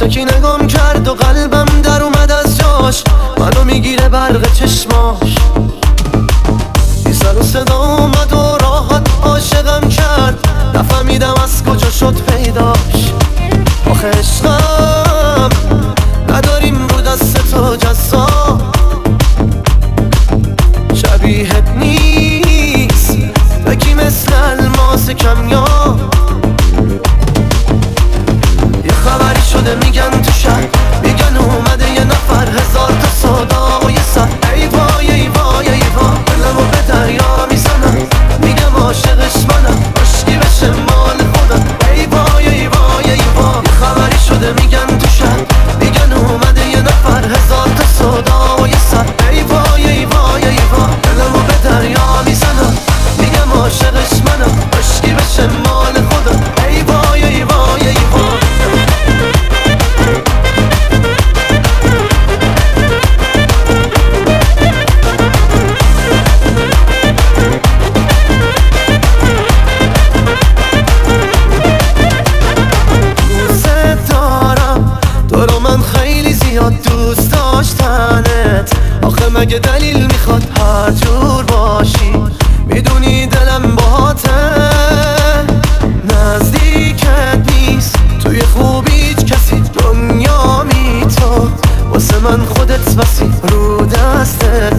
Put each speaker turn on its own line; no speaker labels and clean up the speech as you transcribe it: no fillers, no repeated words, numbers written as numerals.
یکی نگام کرد و قلبم در اومد از جاش، منو میگیره برق چشماش. بی سر و صدا اومد و راحت عاشقم کرد، نفهمیدم از کجا شد پیداش. آخه عشقم نداریم رو دست تو جزا، شبیهت نیست یکی مثل الماس کمیاب. یه خبری شده میگن تو شهر، میگن اومده یه نفر، هزار تا صدا و یه سر. ای وای ای وای ای وای، دلمو به دریا میزنم، میگم عاشقش منم، عشقی بشه مال خودم. ای وای ای وای ای وای، یه خبری شده میگن تو شهر، میگن اومده یه نفر، هزار تا صدا و یه سر. ای وای ای وای ای وای، دلمو به دریا میزنم، میگم عاشقش منم، عشقی بشه مال خودم. ای وای ای وای ای وای. دوست داشتنت آخه مگه دلیل میخواد هر جور باشی؟ میدونی دلم باهاته، نزدیکت نیست توی خوبی هیچ کسی، دنیا تو واسه من خودت بسی رو دستت